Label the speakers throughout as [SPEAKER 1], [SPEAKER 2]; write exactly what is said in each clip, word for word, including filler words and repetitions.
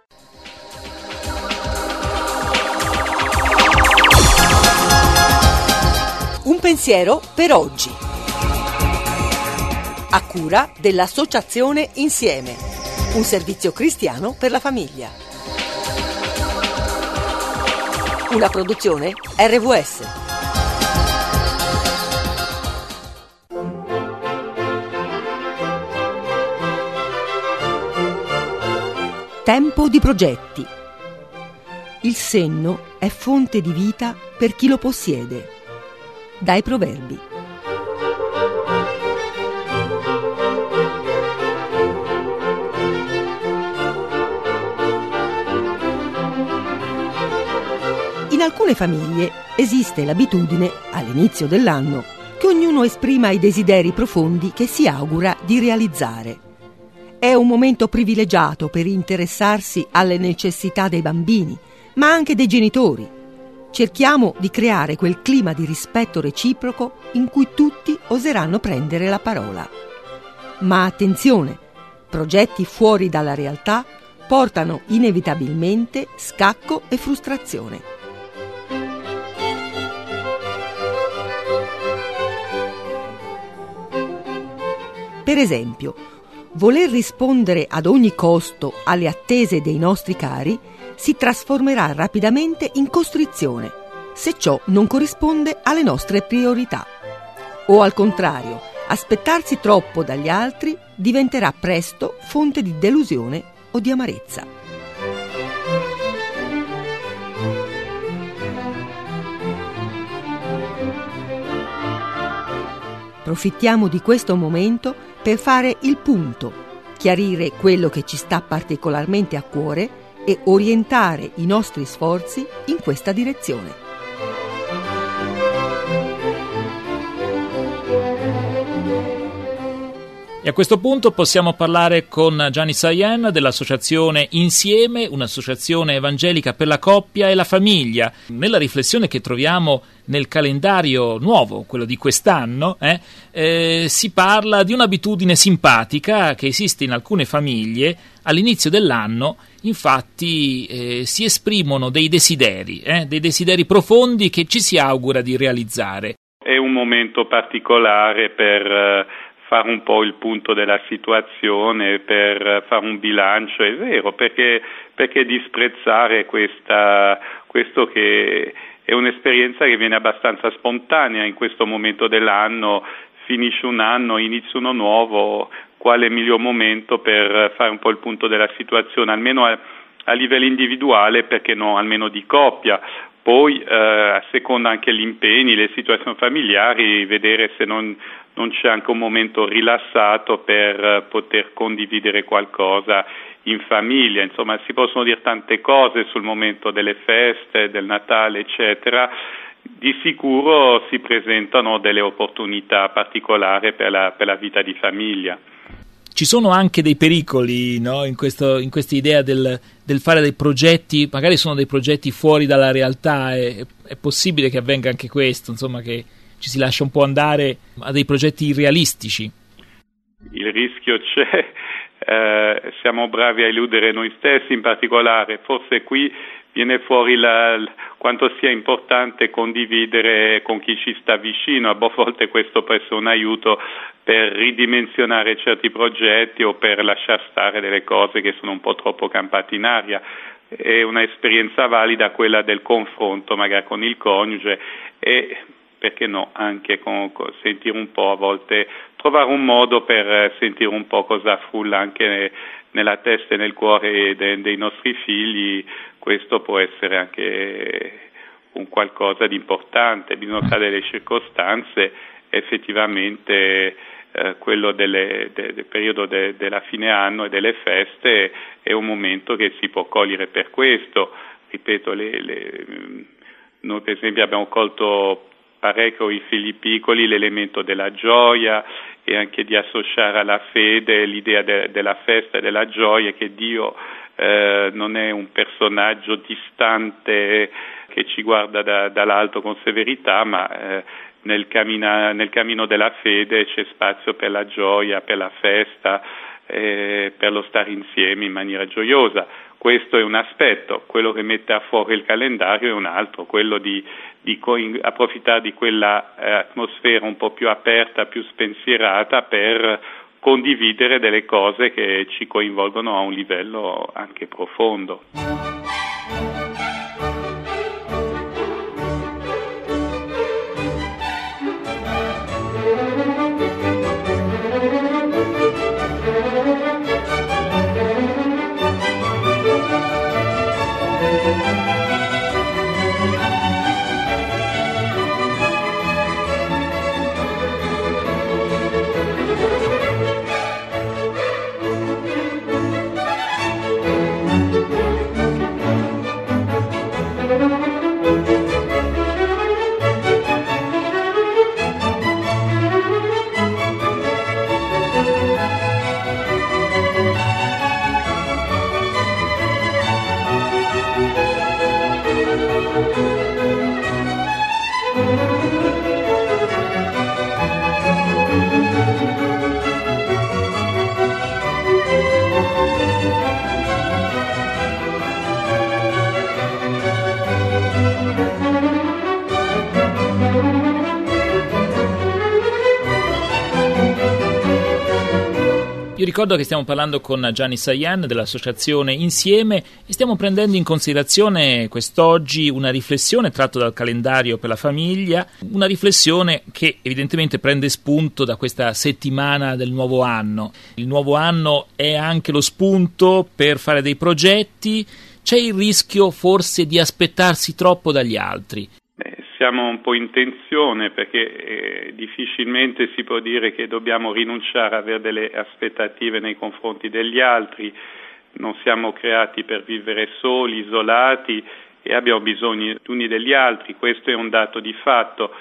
[SPEAKER 1] Un pensiero per oggi. A cura dell'Associazione Insieme, un servizio cristiano per la famiglia. Una produzione R V S. Tempo di progetti. Il senno è fonte di vita per chi lo possiede. Dai Proverbi. In alcune famiglie esiste l'abitudine, all'inizio dell'anno, che ognuno esprima i desideri profondi che si augura di realizzare. È un momento privilegiato per interessarsi alle necessità dei bambini, ma anche dei genitori. Cerchiamo di creare quel clima di rispetto reciproco in cui tutti oseranno prendere la parola. Ma attenzione, progetti fuori dalla realtà portano inevitabilmente scacco e frustrazione. Per esempio, voler rispondere ad ogni costo alle attese dei nostri cari si trasformerà rapidamente in costrizione, se ciò non corrisponde alle nostre priorità. O al contrario, aspettarsi troppo dagli altri diventerà presto fonte di delusione o di amarezza. Approfittiamo di questo momento per fare il punto, chiarire quello che ci sta particolarmente a cuore e orientare i nostri sforzi in questa direzione.
[SPEAKER 2] E a questo punto possiamo parlare con Gianni Sayen dell'associazione Insieme, un'associazione evangelica per la coppia e la famiglia. Nella riflessione che troviamo nel calendario nuovo, quello di quest'anno, eh, eh, si parla di un'abitudine simpatica che esiste in alcune famiglie. All'inizio dell'anno, infatti, eh, si esprimono dei desideri, eh, dei desideri profondi che ci si augura di realizzare.
[SPEAKER 3] È un momento particolare per eh, fare un po' il punto della situazione, per fare un bilancio, è vero, perché, perché disprezzare questa, questo che è un'esperienza che viene abbastanza spontanea in questo momento dell'anno, finisce un anno, inizia uno nuovo, quale miglior momento per fare un po' il punto della situazione, almeno a, a livello individuale, perché no, almeno di coppia. Poi, eh, a seconda anche gli impegni, le situazioni familiari, vedere se non, non c'è anche un momento rilassato per eh, poter condividere qualcosa in famiglia. Insomma, si possono dire tante cose sul momento delle feste, del Natale, eccetera. Di sicuro si presentano delle opportunità particolari per la, per la vita di famiglia.
[SPEAKER 2] Ci sono anche dei pericoli, no? in, questo, in questa idea del, del fare dei progetti, magari sono dei progetti fuori dalla realtà, è, è possibile che avvenga anche questo, insomma, che ci si lascia un po' andare a dei progetti irrealistici.
[SPEAKER 3] Il rischio c'è, eh, siamo bravi a illudere noi stessi in particolare, forse qui viene fuori la, quanto sia importante condividere con chi ci sta vicino. A volte questo può essere un aiuto per ridimensionare certi progetti o per lasciar stare delle cose che sono un po' troppo campate in aria. È un'esperienza valida quella del confronto magari con il coniuge e, perché no, anche con, con sentire un po', a volte trovare un modo per sentire un po' cosa frulla anche nella testa e nel cuore de, dei nostri figli. Questo può essere anche un qualcosa di importante, bisogna dare le circostanze, effettivamente eh, quello delle, de, del periodo de, della fine anno e delle feste è un momento che si può cogliere per questo. Ripeto, le, le, noi per esempio abbiamo colto parecchio i figli piccoli l'elemento della gioia e anche di associare alla fede l'idea de, della festa e della gioia, che Dio eh, non è un personaggio distante che ci guarda da, dall'alto con severità, ma eh, nel, cammina, nel cammino della fede c'è spazio per la gioia, per la festa, eh, per lo stare insieme in maniera gioiosa. Questo è un aspetto, quello che mette a fuoco il calendario è un altro, quello di, di co- approfittare di quella eh, atmosfera un po' più aperta, più spensierata per condividere delle cose che ci coinvolgono a un livello anche profondo.
[SPEAKER 2] Io ricordo che stiamo parlando con Gianni Sajan dell'associazione Insieme e stiamo prendendo in considerazione quest'oggi una riflessione tratta dal calendario per la famiglia, una riflessione che evidentemente prende spunto da questa settimana del nuovo anno. Il nuovo anno è anche lo spunto per fare dei progetti, c'è il rischio forse di aspettarsi troppo dagli altri.
[SPEAKER 3] Siamo un po' in tensione perché eh, difficilmente si può dire che dobbiamo rinunciare a avere delle aspettative nei confronti degli altri, non siamo creati per vivere soli, isolati e abbiamo bisogno gli uni degli altri, questo è un dato di fatto.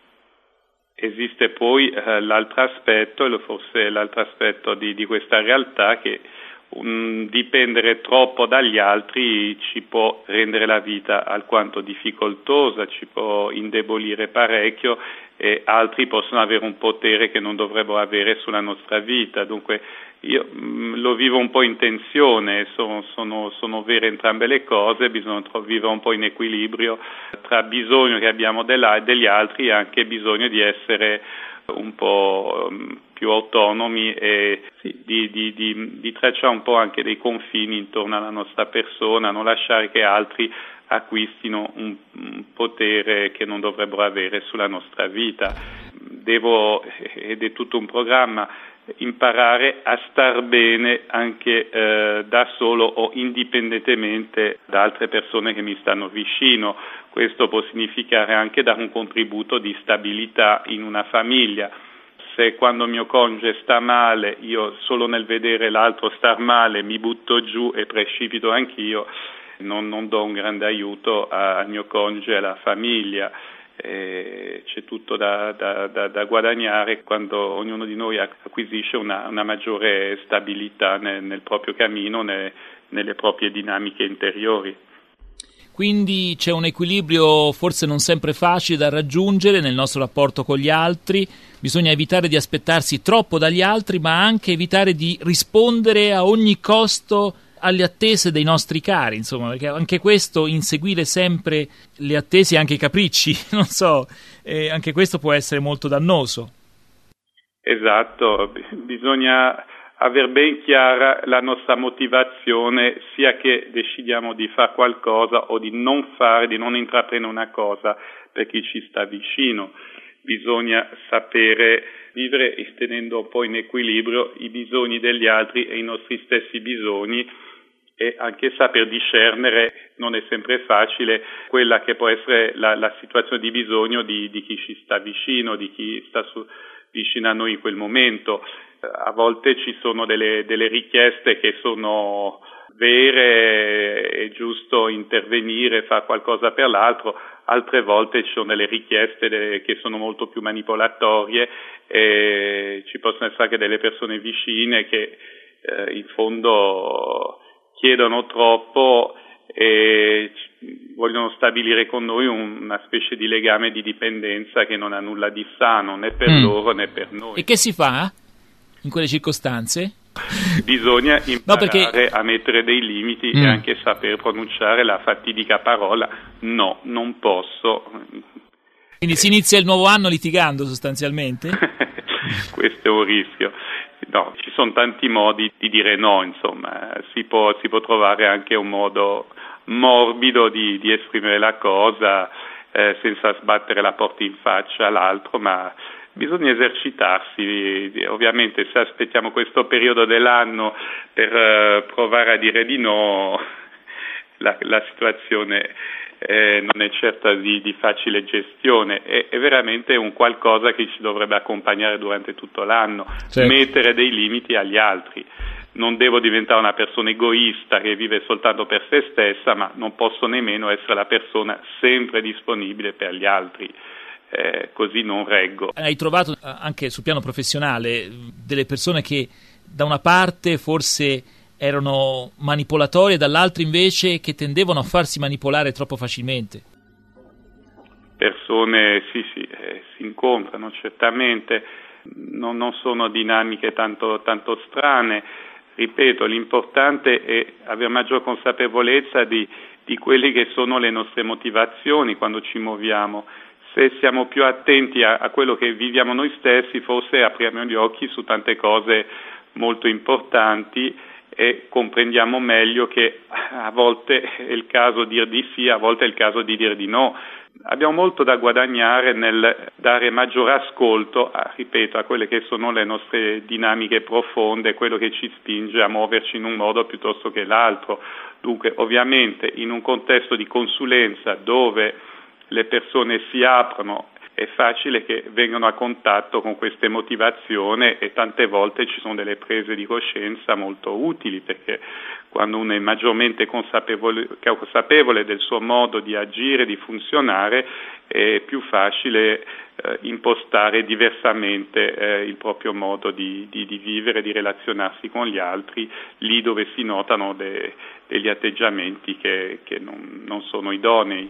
[SPEAKER 3] Esiste poi eh, l'altro aspetto, e forse l'altro aspetto di, di questa realtà, che un dipendere troppo dagli altri ci può rendere la vita alquanto difficoltosa, ci può indebolire parecchio e altri possono avere un potere che non dovrebbero avere sulla nostra vita. Dunque io mh, lo vivo un po' in tensione, sono, sono, sono vere entrambe le cose, bisogna vivere un po' in equilibrio tra bisogno che abbiamo degli altri e anche bisogno di essere un po' più autonomi e sì, di, di, di, di tracciare un po' anche dei confini intorno alla nostra persona, non lasciare che altri acquistino un, un potere che non dovrebbero avere sulla nostra vita. Devo, ed è tutto un programma, imparare a star bene anche eh, da solo o indipendentemente da altre persone che mi stanno vicino. Questo può significare anche dare un contributo di stabilità in una famiglia. Se quando mio coniuge sta male, io solo nel vedere l'altro star male mi butto giù e precipito anch'io, non, non do un grande aiuto al mio coniuge e alla famiglia. Eh, c'è tutto da, da, da, da guadagnare quando ognuno di noi acquisisce una, una maggiore stabilità nel, nel proprio cammino, ne, nelle proprie dinamiche interiori.
[SPEAKER 2] Quindi c'è un equilibrio forse non sempre facile da raggiungere nel nostro rapporto con gli altri, bisogna evitare di aspettarsi troppo dagli altri, ma anche evitare di rispondere a ogni costo alle attese dei nostri cari, insomma, perché anche questo, inseguire sempre le attese e anche i capricci, non so, eh, anche questo può essere molto dannoso.
[SPEAKER 3] Esatto, bisogna aver ben chiara la nostra motivazione, sia che decidiamo di fare qualcosa o di non fare, di non intraprendere una cosa per chi ci sta vicino. Bisogna sapere vivere tenendo un po' in equilibrio i bisogni degli altri e i nostri stessi bisogni, e anche saper discernere, non è sempre facile, quella che può essere la, la situazione di bisogno di, di chi ci sta vicino, di chi sta su, vicino a noi in quel momento. A volte ci sono delle, delle richieste che sono vere, è giusto intervenire, fare qualcosa per l'altro, altre volte ci sono delle richieste de, che sono molto più manipolatorie e ci possono essere anche delle persone vicine che eh, in fondo chiedono troppo e vogliono stabilire con noi una specie di legame di dipendenza che non ha nulla di sano né per mm. loro né per noi.
[SPEAKER 2] E che si fa in quelle circostanze?
[SPEAKER 3] Bisogna imparare
[SPEAKER 2] no, perché...
[SPEAKER 3] a mettere dei limiti
[SPEAKER 2] mm.
[SPEAKER 3] e anche saper pronunciare la fatidica parola no, non posso.
[SPEAKER 2] Quindi si inizia il nuovo anno litigando sostanzialmente?
[SPEAKER 3] Questo è un rischio. No, ci sono tanti modi di dire no, insomma, si può, si può trovare anche un modo morbido di, di esprimere la cosa eh, senza sbattere la porta in faccia all'altro, ma bisogna esercitarsi. Ovviamente se aspettiamo questo periodo dell'anno per eh, provare a dire di no, la, la situazione eh, non è certa di, di facile gestione, è, è veramente un qualcosa che ci dovrebbe accompagnare durante tutto l'anno, certo. Mettere dei limiti agli altri. Non devo diventare una persona egoista che vive soltanto per se stessa, ma non posso nemmeno essere la persona sempre disponibile per gli altri. Eh, così non reggo.
[SPEAKER 2] Hai trovato anche sul piano professionale delle persone che da una parte forse erano manipolatorie, dall'altra invece che tendevano a farsi manipolare troppo facilmente?
[SPEAKER 3] Persone, sì, sì, eh, si incontrano certamente, non, non sono dinamiche tanto, tanto strane. Ripeto, l'importante è avere maggior consapevolezza di, di quelle che sono le nostre motivazioni quando ci muoviamo. Se siamo più attenti a, a quello che viviamo noi stessi, forse apriamo gli occhi su tante cose molto importanti e comprendiamo meglio che a volte è il caso di dir di sì, a volte è il caso di dire di no. Abbiamo molto da guadagnare nel dare maggiore ascolto, a, ripeto, a quelle che sono le nostre dinamiche profonde, quello che ci spinge a muoverci in un modo piuttosto che l'altro. Dunque, ovviamente, in un contesto di consulenza dove le persone si aprono, è facile che vengano a contatto con queste motivazioni e tante volte ci sono delle prese di coscienza molto utili, perché quando uno è maggiormente consapevole, consapevole del suo modo di agire, di funzionare, è più facile eh, impostare diversamente eh, il proprio modo di, di, di vivere, di relazionarsi con gli altri, lì dove si notano de, degli atteggiamenti che, che non, non sono idonei.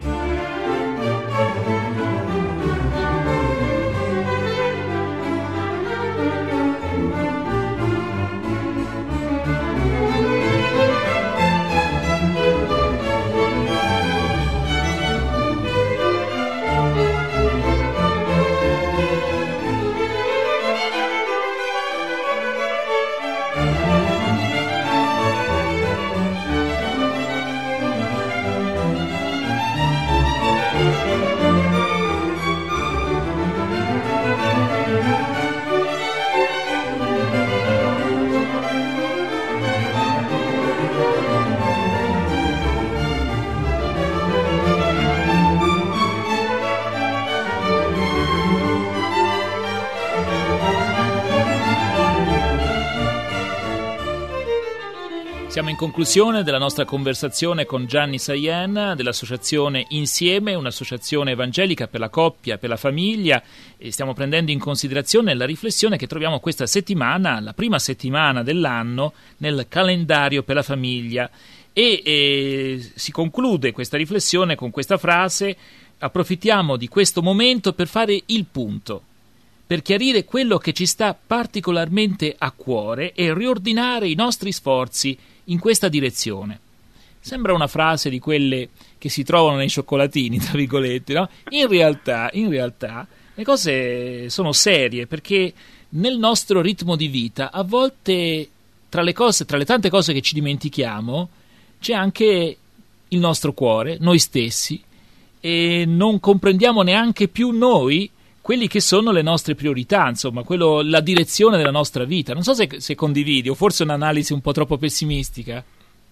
[SPEAKER 2] Siamo in conclusione della nostra conversazione con Gianni Sayen dell'associazione Insieme, un'associazione evangelica per la coppia e per la famiglia, e stiamo prendendo in considerazione la riflessione che troviamo questa settimana, la prima settimana dell'anno, nel calendario per la famiglia. E, e si conclude questa riflessione con questa frase: approfittiamo di questo momento per fare il punto, per chiarire quello che ci sta particolarmente a cuore e riordinare i nostri sforzi in questa direzione. Sembra una frase di quelle che si trovano nei cioccolatini, tra virgolette, no? In realtà, in realtà le cose sono serie, perché nel nostro ritmo di vita a volte tra le cose, tra le tante cose che ci dimentichiamo, c'è anche il nostro cuore, noi stessi, e non comprendiamo neanche più noi quelli che sono le nostre priorità, insomma, quello, la direzione della nostra vita. Non so se, se condividi, o forse è un'analisi un po' troppo pessimistica.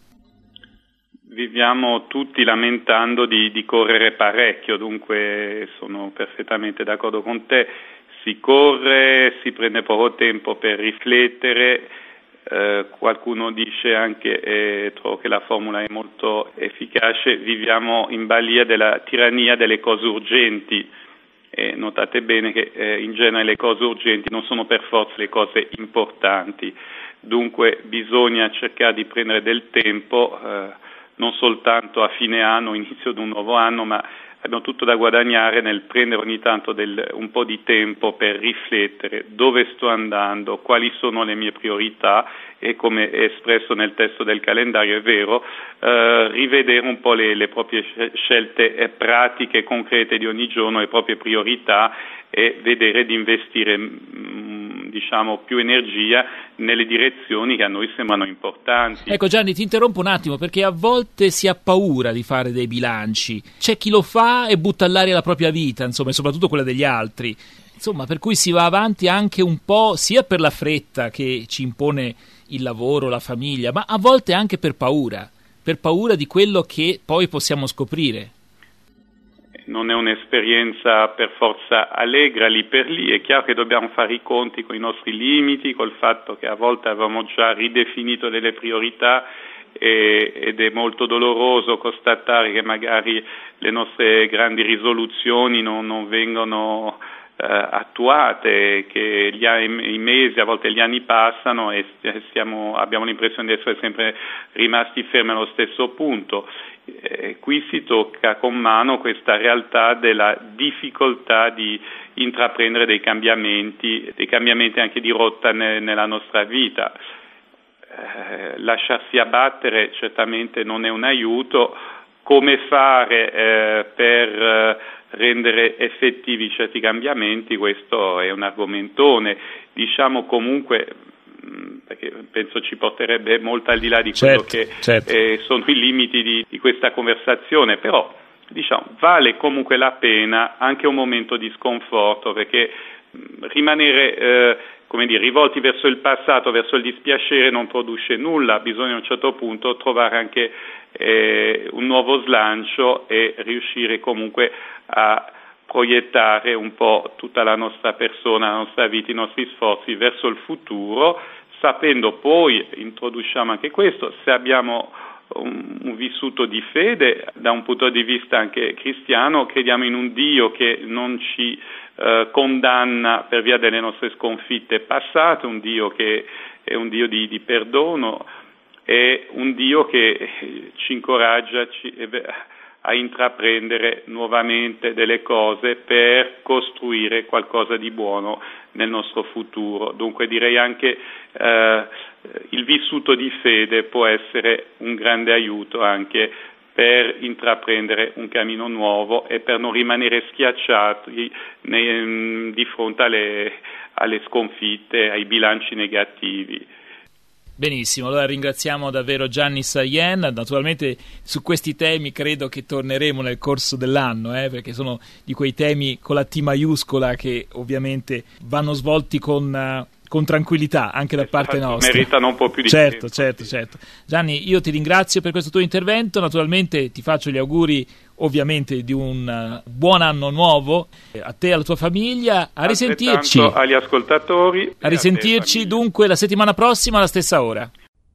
[SPEAKER 3] Viviamo tutti lamentando di, di correre parecchio, dunque sono perfettamente d'accordo con te. Si corre, si prende poco tempo per riflettere, eh, qualcuno dice anche, e trovo che la formula è molto efficace, viviamo in balia della tirannia delle cose urgenti. E notate bene che eh, in genere le cose urgenti non sono per forza le cose importanti, dunque bisogna cercare di prendere del tempo, eh, non soltanto a fine anno, inizio di un nuovo anno, ma abbiamo tutto da guadagnare nel prendere ogni tanto del, un po' di tempo per riflettere dove sto andando, quali sono le mie priorità e, come è espresso nel testo del calendario, è vero, eh, rivedere un po' le, le proprie scelte pratiche, concrete di ogni giorno, le proprie priorità, e vedere di investire mh, diciamo più energia nelle direzioni che a noi sembrano importanti.
[SPEAKER 2] Ecco Gianni, ti interrompo un attimo, perché a volte si ha paura di fare dei bilanci, c'è chi lo fa e butta all'aria la propria vita, insomma, e soprattutto quella degli altri, insomma, per cui si va avanti anche un po' sia per la fretta che ci impone il lavoro, la famiglia, ma a volte anche per paura, per paura di quello che poi possiamo scoprire.
[SPEAKER 3] Non è un'esperienza per forza allegra lì per lì, è chiaro che dobbiamo fare i conti con i nostri limiti, col fatto che a volte avevamo già ridefinito delle priorità e, ed è molto doloroso constatare che magari le nostre grandi risoluzioni non, non vengono eh, attuate, che gli, i mesi, a volte gli anni passano e stiamo, abbiamo l'impressione di essere sempre rimasti fermi allo stesso punto. Eh, qui si tocca con mano questa realtà della difficoltà di intraprendere dei cambiamenti, dei cambiamenti anche di rotta ne, nella nostra vita. Eh, lasciarsi abbattere certamente non è un aiuto. Come fare eh, per eh, rendere effettivi certi cambiamenti, questo è un argomentone. Diciamo comunque, perché penso ci porterebbe molto al di là di quello
[SPEAKER 2] certo,
[SPEAKER 3] che
[SPEAKER 2] certo.
[SPEAKER 3] Eh, sono i limiti di, di questa conversazione, però diciamo vale comunque la pena anche un momento di sconforto, perché mh, rimanere eh, come dire, rivolti verso il passato, verso il dispiacere, non produce nulla. Bisogna a un certo punto trovare anche eh, un nuovo slancio e riuscire comunque a proiettare un po' tutta la nostra persona, la nostra vita, i nostri sforzi verso il futuro, sapendo poi, introduciamo anche questo, se abbiamo un, un vissuto di fede, da un punto di vista anche cristiano, crediamo in un Dio che non ci eh, condanna per via delle nostre sconfitte passate, un Dio che è un Dio di, di perdono, è un Dio che ci incoraggia ci, a intraprendere nuovamente delle cose per costruire qualcosa di buono nel nostro futuro. Dunque direi anche eh, il vissuto di fede può essere un grande aiuto anche per intraprendere un cammino nuovo e per non rimanere schiacciati nei, di fronte alle, alle sconfitte, ai bilanci negativi.
[SPEAKER 2] Benissimo, allora ringraziamo davvero Gianni Sayen. Naturalmente su questi temi credo che torneremo nel corso dell'anno, eh, perché sono di quei temi con la T maiuscola che ovviamente vanno svolti con, uh, con tranquillità anche da parte
[SPEAKER 3] esatto,
[SPEAKER 2] nostra.
[SPEAKER 3] Meritano un po' più di
[SPEAKER 2] certo,
[SPEAKER 3] tempo.
[SPEAKER 2] Certo, certo. Gianni, io ti ringrazio per questo tuo intervento, naturalmente ti faccio gli auguri ovviamente di un uh, buon anno nuovo a te e alla tua famiglia. A risentirci
[SPEAKER 3] agli ascoltatori.
[SPEAKER 2] A risentirci a dunque la settimana prossima alla stessa ora.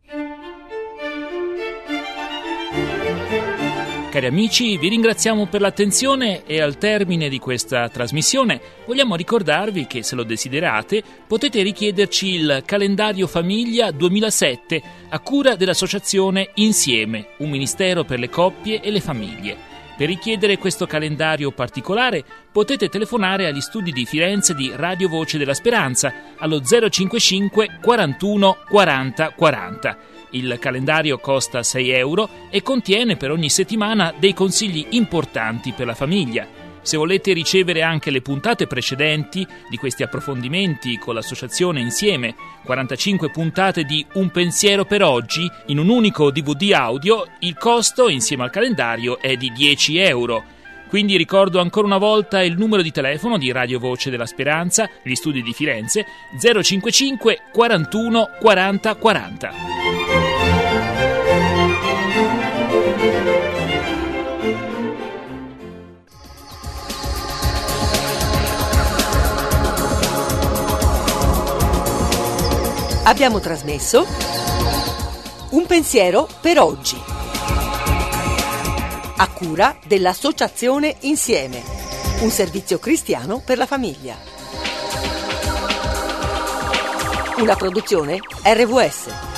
[SPEAKER 2] Cari amici, vi ringraziamo per l'attenzione e al termine di questa trasmissione vogliamo ricordarvi che, se lo desiderate, potete richiederci il calendario famiglia duemilasette a cura dell'associazione Insieme, un ministero per le coppie e le famiglie. Per richiedere questo calendario particolare potete telefonare agli studi di Firenze di Radio Voce della Speranza allo zero cinquantacinque quarantuno quaranta quaranta. Il calendario costa sei euro e contiene per ogni settimana dei consigli importanti per la famiglia. Se volete ricevere anche le puntate precedenti di questi approfondimenti con l'associazione Insieme, quarantacinque puntate di Un pensiero per oggi in un unico D V D audio, il costo insieme al calendario è di dieci euro. Quindi ricordo ancora una volta il numero di telefono di Radio Voce della Speranza, gli studi di Firenze, zero cinquantacinque quarantuno quaranta quaranta.
[SPEAKER 1] Abbiamo trasmesso Un pensiero per oggi, a cura dell'associazione Insieme, un servizio cristiano per la famiglia. Una produzione R V S.